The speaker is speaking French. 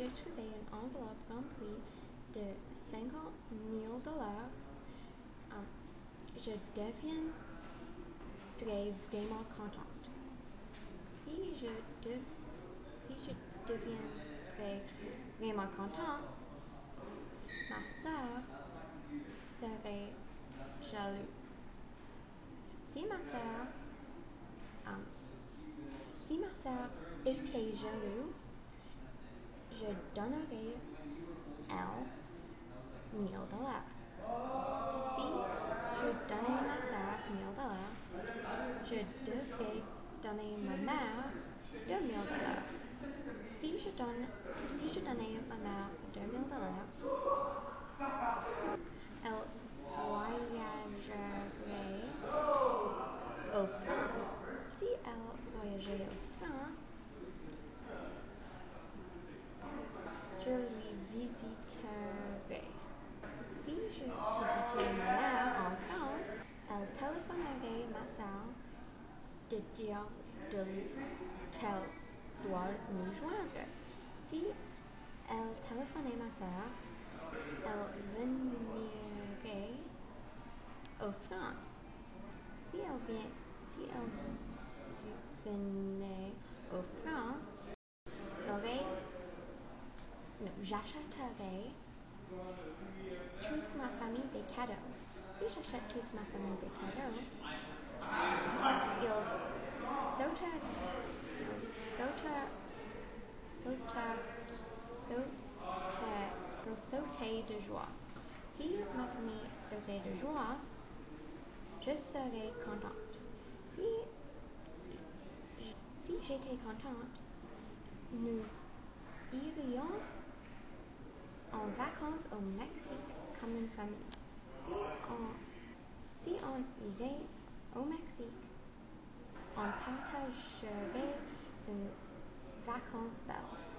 j'ai trouvé une enveloppe remplie de $50 000. Je deviendrai vraiment contente. Si je, si je deviendrai vraiment contente, ma sœur serait jalouse. Si ma sœur, si ma sœur était jalouse, je donnerais elle $1 000. Si je donnais ma sœur $1 000, je devrais donner ma mère $2 000. Si je donnais ma mère $2 000, elle voyagerait au France. Si elle voyageait au France, je lui visiterai. Si je visitais ma mère en France, elle téléphonerait ma sœur de dire qu'elle doit nous joindre. Si elle téléphonait ma sœur, elle viendrait au France. Si elle venait au France, j'achèterais tous ma famille des cadeaux. Si j'achète tous ma famille des cadeaux, ils sautaient de joie. Si ma famille sautait de joie, je serais contente. Si j'étais contente, nous irions en vacances au Mexique comme une famille. Si on irait au Mexique, on partagerait une vacances belle.